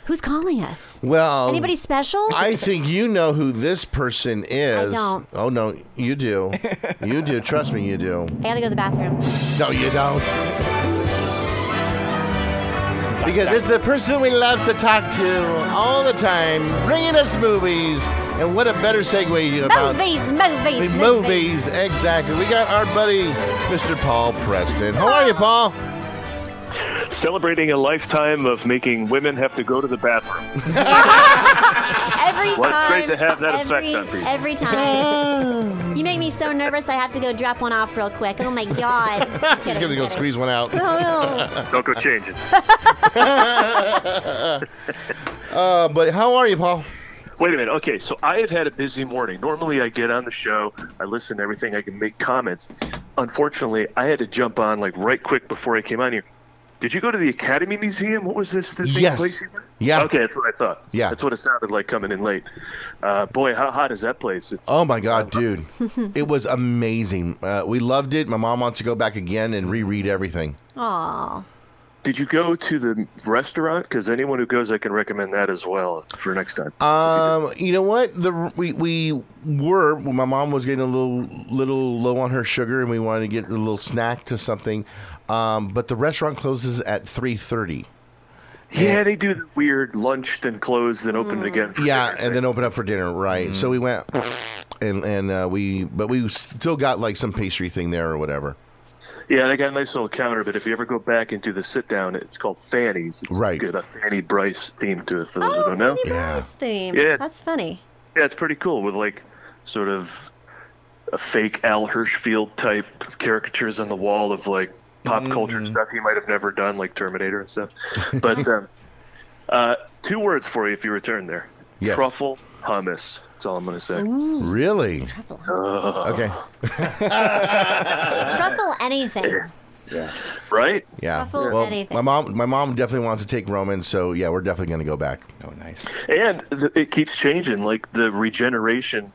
Who's calling us? Well, anybody special? I think you know who this person is. I don't. Oh, no, you do. You do. Trust me, you do. I gotta go to the bathroom. No, you don't. Because it's the person we love to talk to all the time, bringing us movies. And what a better segue about movies. Exactly. We got our buddy, Mr. Paul Preston. How are you, Paul? Celebrating a lifetime of making women have to go to the bathroom. Every time. Well, it's great to have that effect on people. Every time. You make me so nervous I have to go drop one off real quick. Oh, my God. You're going to go squeeze one out. Oh, no. Don't go change it. But how are you, Paul? Wait a minute. Okay, so I have had a busy morning. Normally I get on the show, I listen to everything, I can make comments. Unfortunately, I had to jump on like right quick before I came on here. Did you go to the Academy Museum? What was this? Yes. Place? Yeah. Okay, that's what I thought. Yeah. That's what it sounded like coming in late. Boy, how hot is that place? Oh, my God, dude. It was amazing. We loved it. My mom wants to go back again and reread everything. Aw. Did you go to the restaurant? Because anyone who goes, I can recommend that as well for next time. You know what? We were. My mom was getting a little low on her sugar, and we wanted to get a little snack to something. But the restaurant closes at 3:30. Yeah, they do the weird lunch, then close, then open it again. For dinner, and then open up for dinner, right? So we went, and we still got like some pastry thing there or whatever. Yeah, they got a nice little counter, but if you ever go back into the sit-down, it's called Fanny's. It's got a Fanny Bryce theme to it, for those who don't know. Fanny Bryce theme. Yeah. That's funny. Yeah, it's pretty cool with, like, sort of a fake Al Hirschfield-type caricatures on the wall of, like, pop culture stuff he might have never done, like Terminator and stuff. But 2 words for you if you return there. Yes. Truffle hummus. That's all I'm going to say. Ooh. Really? Truffle. Okay. Truffle anything. Yeah. Right? Yeah. Truffle anything. My mom definitely wants to take Roman, so yeah, we're definitely going to go back. Oh, nice. And it keeps changing. Like the regeneration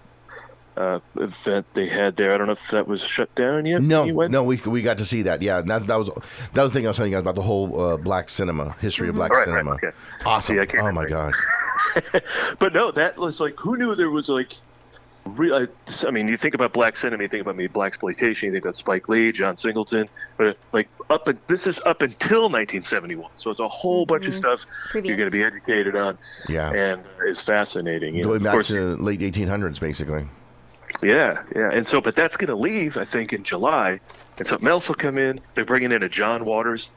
event they had there. I don't know if that was shut down yet. No, we got to see that. Yeah, that was the thing I was telling you guys about the whole black cinema history of black cinema. Right, okay. Awesome. See, oh my God. But no, that was like, who knew there was like, I mean, you think about black cinema, you think about black exploitation, you think about Spike Lee, John Singleton, but like this is up until 1971, so it's a whole bunch of stuff you're going to be educated on. Yeah, and it's fascinating. Going back to the late 1800s, basically. Yeah, and so, but that's going to leave, I think, in July, and something else will come in. They're bringing in a John Waters.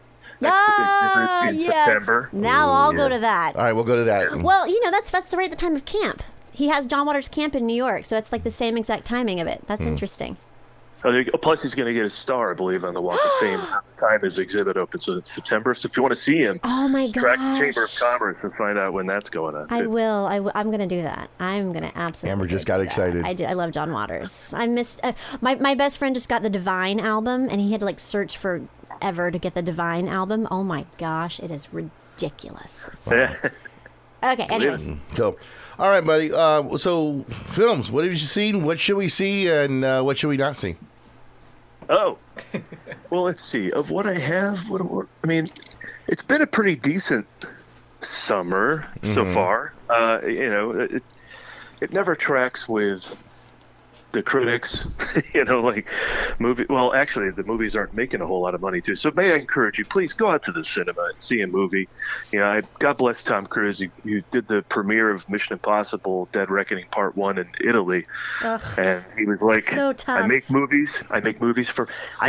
In September. Now I'll go to that. All right, we'll go to that. Well, that's right at the time of camp. He has John Waters Camp in New York, so it's like the same exact timing of it. That's interesting. Plus, he's going to get a star, I believe, on the Walk of Fame. Time his exhibit opens in September. So if you want to see him, track the Chamber of Commerce and find out when that's going on. I will. I'm going to do that. I'm going to absolutely. Amber just got excited. I did. I love John Waters. I missed my best friend just got the Divine album, and he had to like search for ever to get the Divine album. Oh my gosh, it is ridiculous. Okay, anyways. So, all right, buddy. So, films. What have you seen? What should we see, and what should we not see? Oh, well, let's see. Of what I have, I mean, it's been a pretty decent summer so far. It never tracks with the critics, like movie. Well, actually, the movies aren't making a whole lot of money too. So may I encourage you, please go out to the cinema and see a movie. God bless Tom Cruise. He did the premiere of Mission Impossible: Dead Reckoning Part 1 in Italy, and he was like, so tough. I make movies for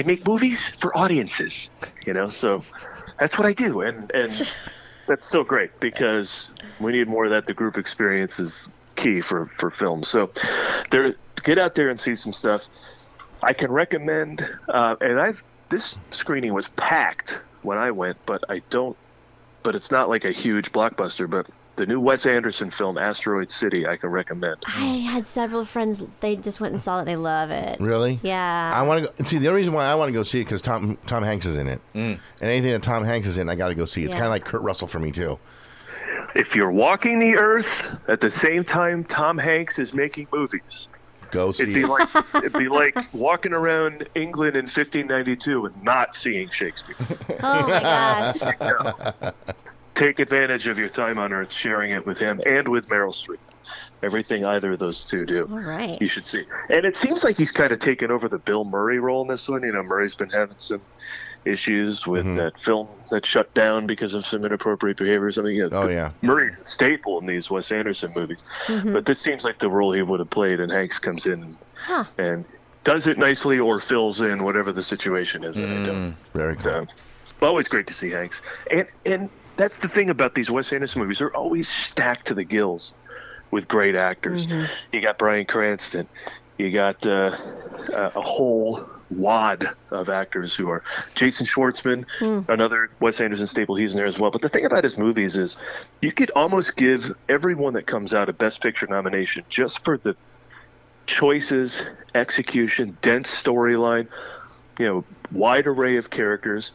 audiences. So that's what I do, and that's so great because we need more of that. The group experience is key for film. So get out there and see some stuff. I can recommend, this screening was packed when I went, but it's not like a huge blockbuster, but the new Wes Anderson film, Asteroid City, I can recommend. I had several friends, they just went and saw it. They love it. Really? Yeah. I want to go see. The only reason why I want to go see it because Tom Hanks is in it, and anything that Tom Hanks is in, I got to go see. It's kind of like Kurt Russell for me too. If you're walking the earth at the same time Tom Hanks is making movies, go see it'd be like walking around England in 1592 and not seeing Shakespeare. Oh my gosh. take advantage of your time on Earth, sharing it with him and with Meryl Streep. Everything either of those two do, all right, you should see. And it seems like he's kind of taken over the Bill Murray role in this one. You know, Murray's been having some issues with that film that shut down because of some inappropriate behavior or something. You know, Murray's a staple in these Wes Anderson movies. But this seems like the role he would have played, and Hanks comes in and does it nicely or fills in whatever the situation is. Very cool. Always great to see Hanks. And that's the thing about these Wes Anderson movies. They're always stacked to the gills with great actors. You got Bryan Cranston. You got a whole wad of actors who are Jason Schwartzman, another Wes Anderson staple. He's in there as well. But the thing about his movies is you could almost give everyone that comes out a Best Picture nomination just for the choices, execution, dense storyline, you know, wide array of characters.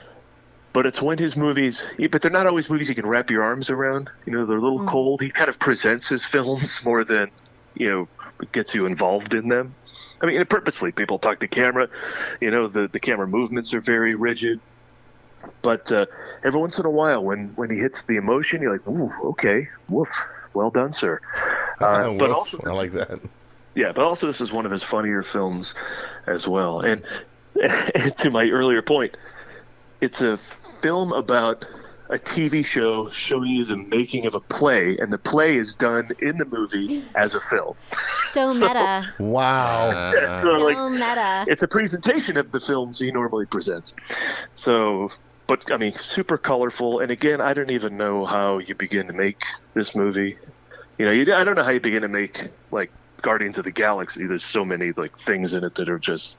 But it's when his movies, but they're not always movies you can wrap your arms around. You know, they're a little cold. He kind of presents his films more than, you know, gets you involved in them. I mean, purposefully, people talk to camera. You know, the camera movements are very rigid. But every once in a while, when he hits the emotion, you're like, ooh, okay, woof, well done, sir. But also, I like that. Yeah, but also this is one of his funnier films as well. And to my earlier point, it's a film about a TV show showing you the making of a play, and the play is done in the movie as a film. So meta. Wow. So meta. It's a presentation of the films he normally presents. So, but I mean, super colorful. And again, I don't even know how you begin to make this movie. You know, I don't know how you begin to make like Guardians of the Galaxy. There's so many like things in it that are just,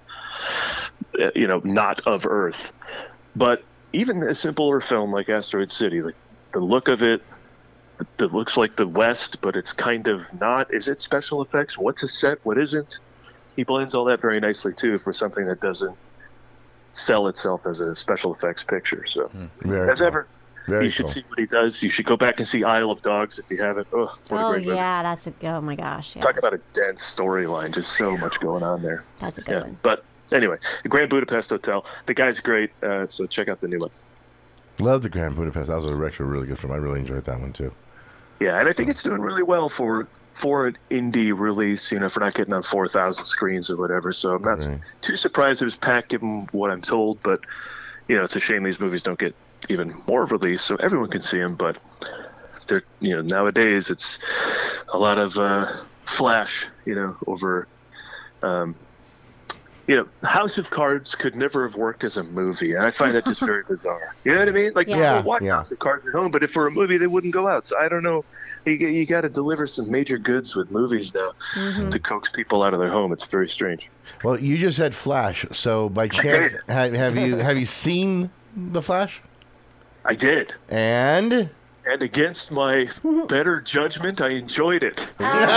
you know, not of Earth. But even a simpler film like Asteroid City, like the look of it looks like the West, but it's kind of not. Is it special effects? What's a set? What isn't? He blends all that very nicely too for something that doesn't sell itself as a special effects picture. So, ever, you should see what he does. You should go back and see Isle of Dogs if you haven't. Oh, great movie. That's oh my gosh. Yeah. Talk about a dense storyline. Just so much going on there. That's a good one. But anyway, the Grand Budapest Hotel. The guy's great, so check out the new one. Love the Grand Budapest. That was actually a really good film. I really enjoyed that one too. Yeah, and I think it's doing really well for an indie release, you know, for not getting on 4,000 screens or whatever. So I'm not too surprised it was packed, given what I'm told. But, you know, it's a shame these movies don't get even more release, so everyone can see them. But they're, you know, nowadays it's a lot of flash, you know, over. You know, House of Cards could never have worked as a movie, and I find that just very bizarre. You know what I mean? Like, people watch House of Cards at home, but if for a movie, they wouldn't go out. So I don't know. You got to deliver some major goods with movies now to coax people out of their home. It's very strange. Well, you just said Flash, so by chance, have you seen The Flash? I did. And against my better judgment, I enjoyed it.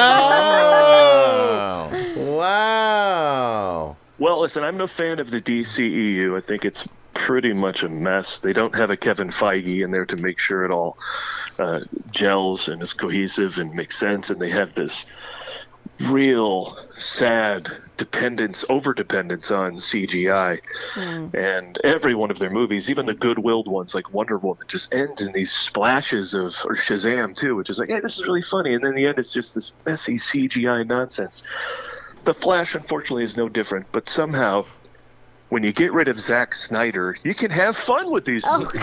Oh. Wow. Well, listen, I'm no fan of the DCEU. I think it's pretty much a mess. They don't have a Kevin Feige in there to make sure it all gels and is cohesive and makes sense. And they have this real sad over-dependence on CGI. And every one of their movies, even the good-willed ones like Wonder Woman, just ends in these splashes or Shazam too, which is like, hey, this is really funny. And then in the end, it's just this messy CGI nonsense. The Flash, unfortunately, is no different, but somehow, when you get rid of Zack Snyder, you can have fun with these movies.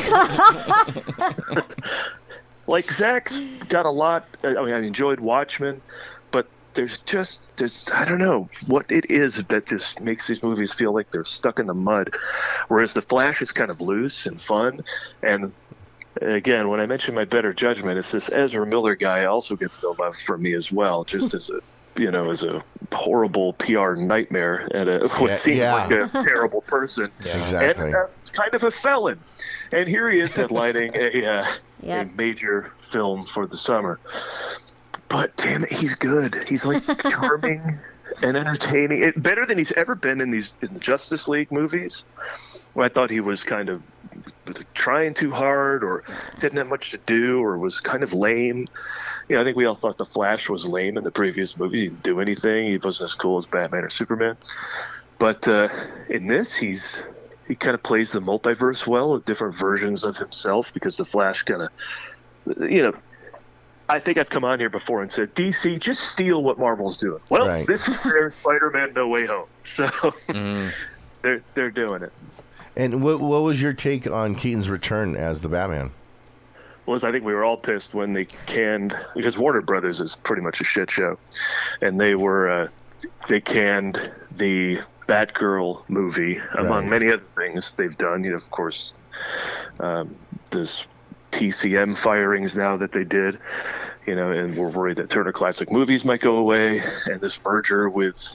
Like, Zack's got a lot. I mean, I enjoyed Watchmen, but there's I don't know what it is that just makes these movies feel like they're stuck in the mud, whereas The Flash is kind of loose and fun. And again, when I mention my better judgment, it's this Ezra Miller guy also gets no love from me as well, just as a horrible PR nightmare and what seems like a terrible person. Yeah, exactly. And kind of a felon. And here he is headlining a major film for the summer. But damn it, he's good. He's like charming and entertaining. Better than he's ever been in the Justice League movies, where I thought he was kind of trying too hard or didn't have much to do or was kind of lame. You know, I think we all thought The Flash was lame in the previous movie. He didn't do anything. He wasn't as cool as Batman or Superman. But in this, he's he kind of plays the multiverse well, different versions of himself, because the Flash kind of, I think I've come on here before and said, DC, just steal what Marvel's doing. Well, This is their Spider-Man No Way Home. So they're doing it. And what was your take on Keaton's return as the Batman? I think we were all pissed when they canned, because Warner Brothers is pretty much a shit show, and they canned the Batgirl movie, among many other things they've done. Of course, this TCM firings now that they did, and we're worried that Turner Classic Movies might go away, and this merger with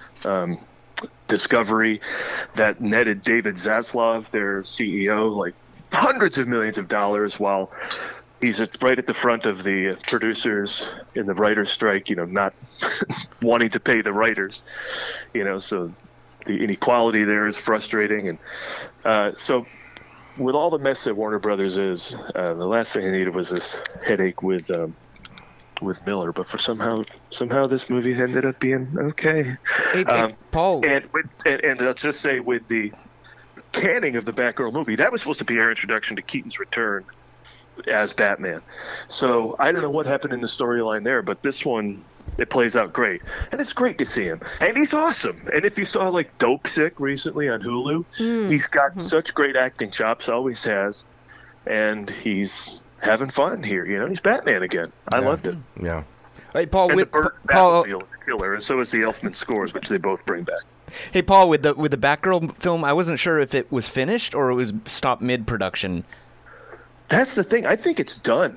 Discovery that netted David Zaslav, their CEO, like hundreds of millions of dollars, while he's right at the front of the producers in the writers' strike, not wanting to pay the writers, so the inequality there is frustrating. And so with all the mess that Warner Brothers is, the last thing I needed was this headache with Miller, but for somehow this movie ended up being okay. Hey, Paul, and let's just say, with the canning of the Batgirl movie, that was supposed to be our introduction to Keaton's return as Batman. So I don't know what happened in the storyline there, but this one, it plays out great, and it's great to see him, and he's awesome. And if you saw like Dope Sick recently on Hulu, he's got such great acting chops, always has, and he's having fun here. He's Batman again. I loved it. Yeah. Hey, Paul, and the Batmobile is killer, and so is the Elfman scores, which they both bring back. Hey, Paul, with the Batgirl film, I wasn't sure if it was finished or it was stopped mid-production. That's the thing. I think it's done.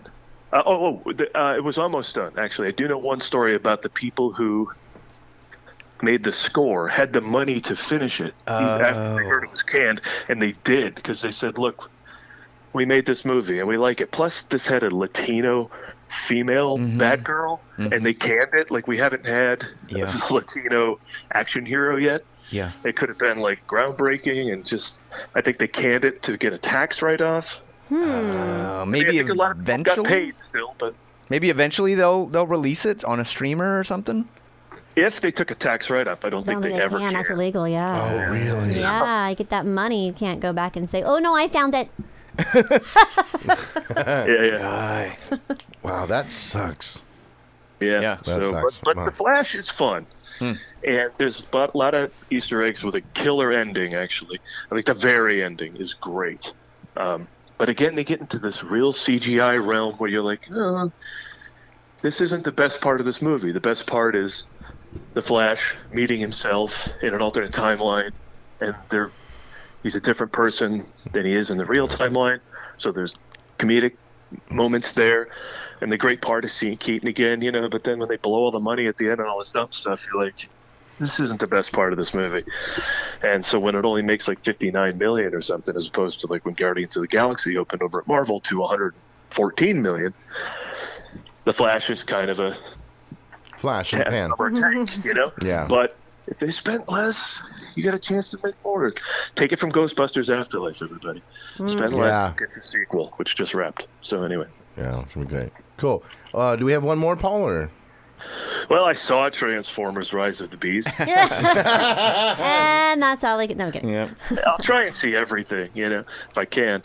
It was almost done, actually. I do know one story about the people who made the score had the money to finish it after they heard it was canned, and they did, because they said, look, we made this movie and we like it. Plus, this had a Latino female Batgirl, and they canned it. Like, we haven't had a Latino action hero yet. Yeah. It could have been like groundbreaking, and just, I think they canned it to get a tax write-off. Maybe a lot of people got paid still, but maybe eventually they'll release it on a streamer or something. If they took a tax write-up, I don't think they ever can. That's illegal, yeah. Oh, really? Yeah, you get that money. You can't go back and say, oh, no, I found it. Yeah. Wow, that sucks. Yeah. Sucks. But The Flash is fun. And there's a lot of Easter eggs with a killer ending, actually. I think the very ending is great. But again, they get into this real CGI realm where you're like, oh, this isn't the best part of this movie. The best part is the Flash meeting himself in an alternate timeline, and he's a different person than he is in the real timeline. So there's comedic moments there, and the great part is seeing Keaton again, but then when they blow all the money at the end and all this dumb stuff, you're like, this isn't the best part of this movie. And so when it only makes like $59 million or something, as opposed to like when Guardians of the Galaxy opened over at Marvel to $114 million, the Flash is kind of a flash in the pan. Tank, Yeah. But if they spent less, you got a chance to make more. Take it from Ghostbusters Afterlife, everybody. Spend less, get your sequel, which just wrapped. So anyway. Yeah, it's gonna be great. Cool. Do we have one more, Paul? Or? Well, I saw Transformers: Rise of the Beast. And that's all I get. No, I'm kidding. Yeah. I'll try and see everything, if I can.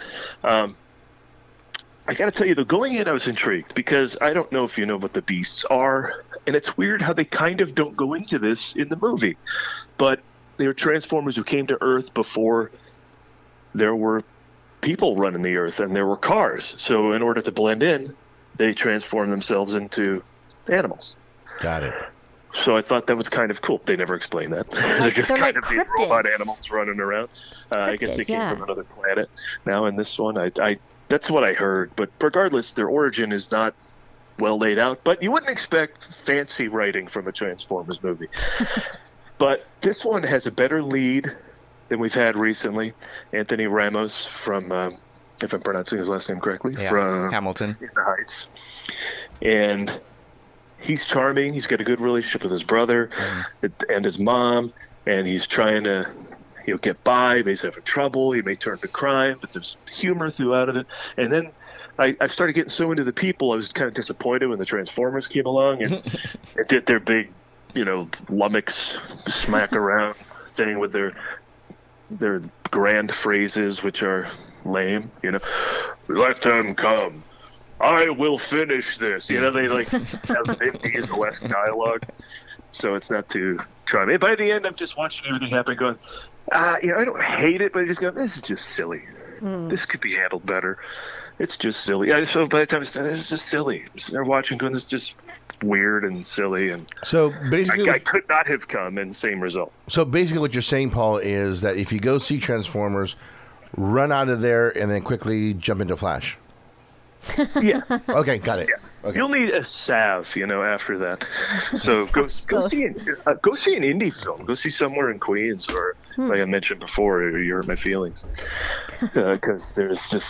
I got to tell you, though, going in, I was intrigued, because I don't know if you know what the Beasts are, and it's weird how they kind of don't go into this in the movie. But they were Transformers who came to Earth before there were people running the Earth and there were cars. So in order to blend in, they transformed themselves into animals. Got it. So I thought that was kind of cool. They never explained that. They're just they're kind like of these cryptids. robot animals running around. I guess they came from another planet. Now in this one, I that's what I heard. But regardless, their origin is not well laid out. But you wouldn't expect fancy writing from a Transformers movie. But this one has a better lead than we've had recently. Anthony Ramos from, if I'm pronouncing his last name correctly, from Hamilton. In the Heights. And he's charming. He's got a good relationship with his brother and his mom, and he's trying to get by. But he's having trouble. He may turn to crime, but there's humor throughout of it. And then I started getting so into the people, I was kind of disappointed when the Transformers came along and did their big, lummox smack around thing with their their grand phrases, which are lame. Let them come. I will finish this. They like have Vin Diesel-esque dialogue, so it's not too charming. By the end, I'm just watching everything happen, going, I don't hate it, but I just go, this is just silly. This could be handled better. It's just silly. So by the time it's done, it's just silly. They're watching, going, this is just weird and silly, and so basically, I could not have come in the same result. So basically, what you're saying, Paul, is that if you go see Transformers, run out of there and then quickly jump into Flash. Yeah. Okay, got it. Yeah. Okay. You'll need a salve, after that. So go see an indie film. Go see Somewhere in Queens, or like I mentioned before, You Hurt My Feelings, because there's just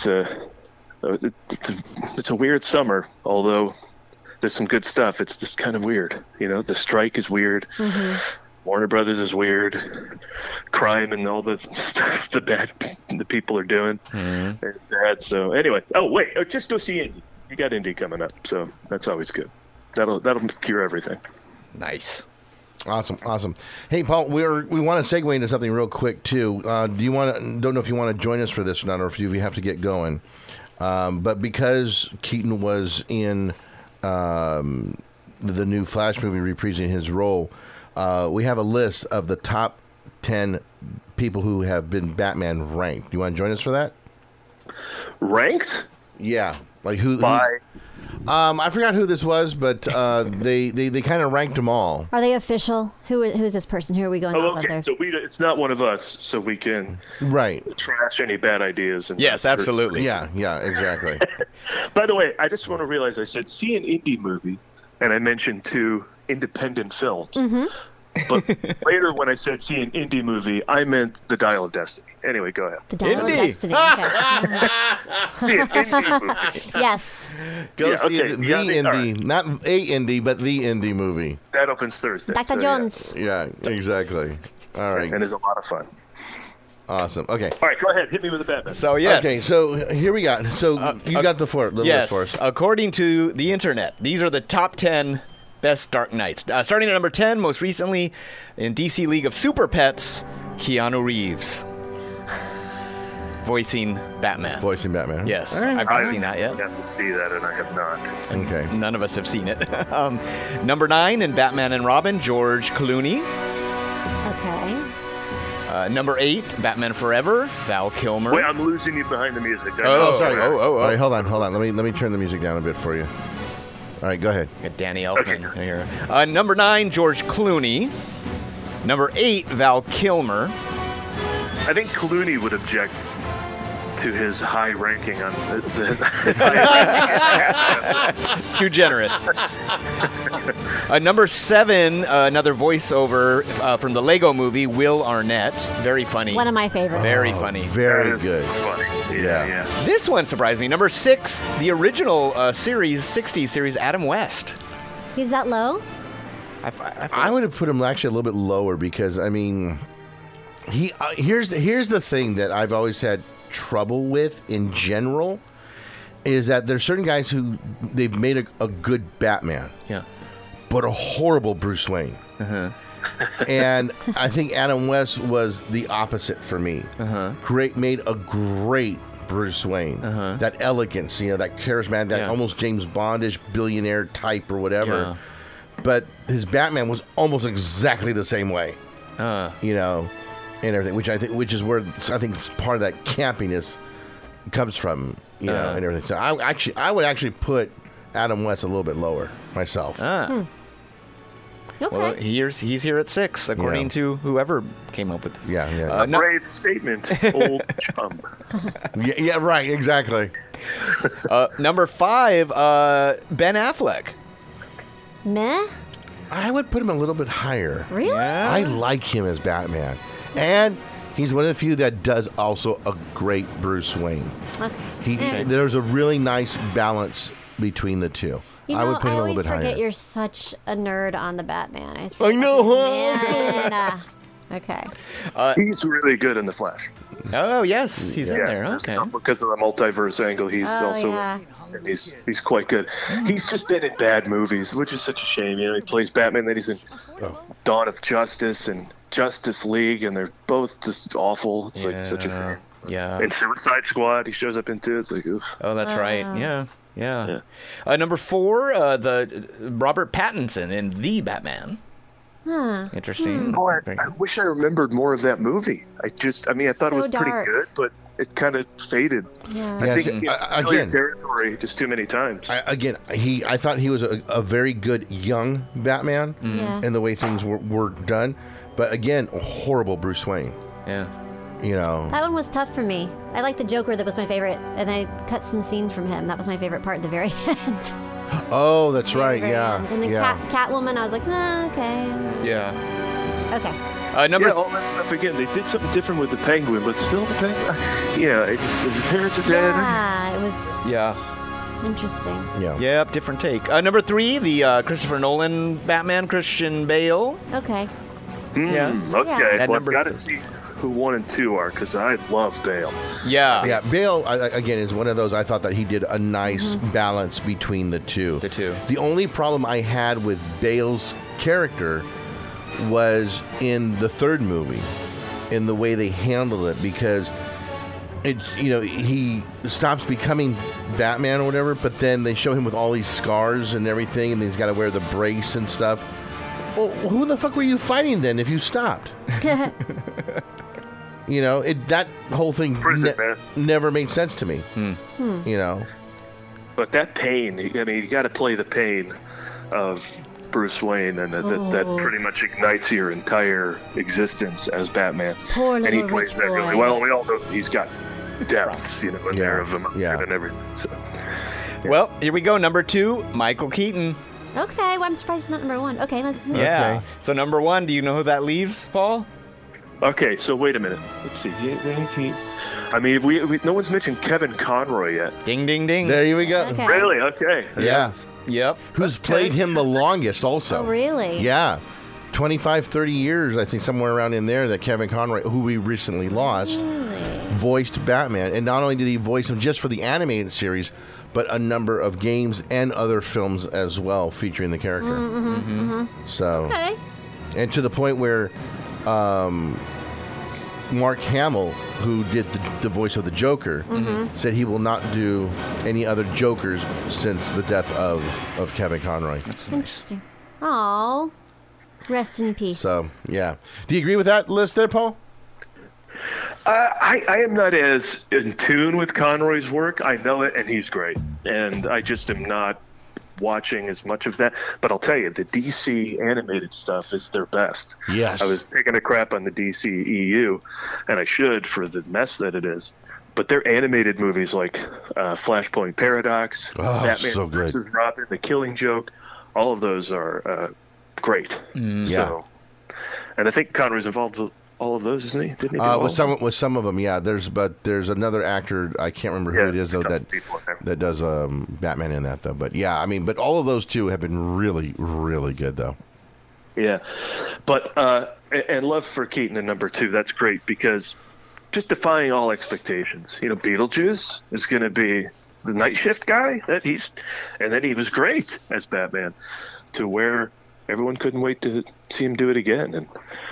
it's a weird summer. Although there's some good stuff, it's just kind of weird. The strike is weird. Mm-hmm. Warner Brothers is weird. Crime and all the stuff the people are doing is bad. So anyway, just go see Indie. You got Indie coming up, so that's always good. That'll cure everything. Nice. Awesome. Hey, Paul, we want to segue into something real quick too. Don't know if you want to join us for this or not, or if you have to get going. But because Keaton was in the new Flash movie reprising his role, we have a list of the top 10 people who have been Batman ranked. Do you want to join us for that? Ranked? Yeah. Like who? By? I forgot who this was, but they kind of ranked them all. Are they official? Who is this person? Who are we going off of there? So it's not one of us, so we can trash any bad ideas. Yes, absolutely. Yeah, exactly. By the way, I just want to realize I said see an indie movie, and I mentioned 2 independent films. Mm-hmm. But later when I said see an indie movie, I meant The Dial of Destiny. Anyway, go ahead. The Dial of Destiny. Okay. See an indie movie. Yes. Go see the indie, right. Not a indie, but the indie movie. That opens Thursday. Dr. Jones. Yeah, exactly. All right. And it's a lot of fun. Awesome. Okay. All right, go ahead. Hit me with the Batman. So, yes. Okay, so here we got. So you got the list for us. According to the internet, these are the top 10 best Dark Knights. Starting at number 10, most recently in DC League of Super Pets, Keanu Reeves. Voicing Batman. Yes. Right. I've not seen that yet. I have to see that, and I have not. Okay. None of us have seen it. Number 9 in Batman and Robin, George Clooney. Okay. Number 8, Batman Forever, Val Kilmer. Wait, I'm losing you behind the music. Sorry. All right, hold on. Let me turn the music down a bit for you. All right, go ahead. Got Danny Elfman here. Number 9, George Clooney. Number 8, Val Kilmer. I think Clooney would object to his high ranking on Too generous. Number 7, another voiceover from the Lego movie, Will Arnett. Very funny. One of my favorites. Very funny. Very good. Funny. Yeah. This one surprised me. Number 6, the original 60s series, Adam West. He's that low? I would have put him actually a little bit lower because, I mean, here's the thing that I've always had trouble with in general is that there's certain guys who they've made a good Batman, but a horrible Bruce Wayne. And I think Adam West was the opposite for me. Made a great Bruce Wayne. That elegance, that charismatic, that almost James Bondish billionaire type or whatever. But his Batman was almost exactly the same way. And everything, which is where I think part of that campiness comes from, and everything. So I would actually put Adam West a little bit lower myself. Okay. Well, he's here at 6, according to whoever came up with this. A brave statement, old chum. Yeah, right, exactly. Number 5, Ben Affleck. Meh? I would put him a little bit higher. Really? Yeah. I like him as Batman. And he's one of the few that does also a great Bruce Wayne. Okay. There's a really nice balance between the two. I would put him a little bit higher. I always forget you're such a nerd on the Batman. I know, huh? Okay. He's really good in The Flash. Oh yes, he's in there. Okay. Because of the multiverse angle, he's also and he's quite good. He's just been in bad movies, which is such a shame. You know, he plays Batman, then he's in Dawn of Justice and Justice League, and they're both just awful. It's like such a shame. Yeah. And Suicide Squad, he shows up into. It's like, oof. Oh, that's right. Yeah. Number 4, the Robert Pattinson in The Batman. Huh. Interesting. Oh, I wish I remembered more of that movie. I thought it was pretty good, but it kind of faded. Yeah. I think again, territory just too many times. I thought he was a very good young Batman, and the way things were done, but again, a horrible Bruce Wayne. Yeah. You know, that one was tough for me. I liked the Joker, that was my favorite, and I cut some scenes from him. That was my favorite part at the very end. Oh, that's right. Yeah. And then Catwoman, I was like, nah, okay. Yeah. Okay. All that stuff again. They did something different with the Penguin, but still the Penguin. The parents are dead. Yeah, it was. Yeah. Interesting. Yeah. Yep, different take. Number 3, the Christopher Nolan Batman, Christian Bale. Okay. Okay. Yeah. Well, I've got to see who 1 and 2 are, because I love Bale. Yeah. Bale again is one of those. I thought that he did a nice balance between the two. The only problem I had with Bale's character was in the 3rd movie, in the way they handled it, because he stops becoming Batman or whatever, but then they show him with all these scars and everything, and he's got to wear the brace and stuff. Well, who the fuck were you fighting then if you stopped? That whole thing never made sense to me. But that pain, you got to play the pain of Bruce Wayne, and that pretty much ignites your entire existence as Batman. Poor and he little plays rich that boy. really well. We all know he's got depths, in there of emotion and everything. So, Well, here we go. Number 2, Michael Keaton. Okay, well, I'm surprised it's not number 1. Okay, let's. Yeah. Okay. So number 1, do you know who that leaves, Paul? Okay, so wait a minute. Let's see. I mean, we no one's mentioned Kevin Conroy yet. Ding, ding, ding. There we go. Okay. Really? Okay. Yeah. Yep. Who's played him the longest also. Oh, really? Yeah. 25, 30 years, I think, somewhere around in there, that Kevin Conroy, who we recently lost, voiced Batman. And not only did he voice him just for the animated series, but a number of games and other films as well featuring the character. So, Okay. and to the point where Mark Hamill, who did the voice of the Joker, said he will not do any other Jokers since the death of Kevin Conroy. Interesting. Aw. Rest in peace. So, yeah. Do you agree with that list there, Paul? I am not as in tune with Conroy's work. I know it, and he's great. And I just am not watching as much of that. But I'll tell you, the DC animated stuff is their best. Yes. I was taking a crap on the DC EU, and I should for the mess that it is. But their animated movies like Flashpoint Paradox, Batman so good. vs. Robin, The Killing Joke, all of those are great. Yeah. So, and I think Conroy's involved with all of those, isn't he? Didn't he do with some of them, yeah. There's another actor, I can't remember who it is though, that does Batman in that though. But yeah, I mean, but all of those two have been really, really good though. Yeah, but and love for Keaton in number 2. That's great because just defying all expectations. Beetlejuice is going to be the night shift guy and then he was great as Batman, to where everyone couldn't wait to see him do it again. And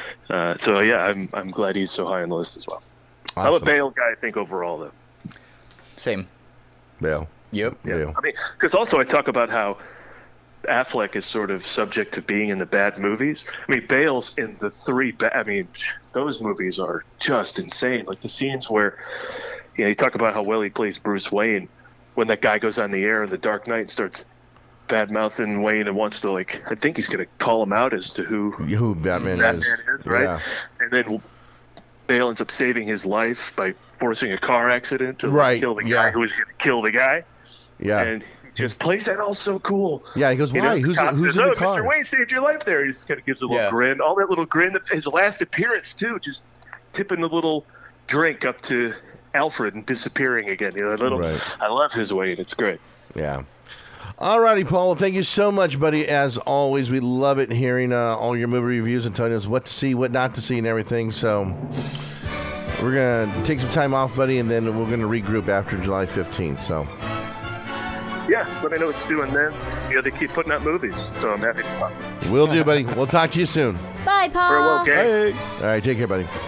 so yeah, I'm glad he's so high on the list as well. Awesome. I'm a Bale guy, I think, overall though. Same. Bale. Yep. Yeah. Bale. I mean, because also I talk about how Affleck is sort of subject to being in the bad movies. I mean, Bale's in the 3 those movies are just insane. Like the scenes where, you talk about how well he plays Bruce Wayne, when that guy goes on the air in The Dark Knight and starts bad-mouthing Wayne and wants to, I think he's going to call him out as to who Batman is, right? Yeah. And then Bale ends up saving his life by forcing a car accident to kill the guy who was going to kill the guy. Yeah. And he just plays that all so cool. Yeah, he goes, why? Who's says, in the car? Mr. Wayne saved your life there. He just kind of gives a little grin. All that little grin. His last appearance, too, just tipping the little drink up to Alfred and disappearing again. Right. I love his Wayne. It's great. Yeah. All righty, Paul. Well, thank you so much, buddy. As always, we love it hearing all your movie reviews and telling us what to see, what not to see, and everything. So, We're going to take some time off, buddy, and then we're going to regroup after July 15th. So. Yeah, let me know what it's doing then. They keep putting out movies, so I'm happy to talk. Will do, buddy. We'll talk to you soon. Bye, Paul. Farewell, gang. All right, take care, buddy.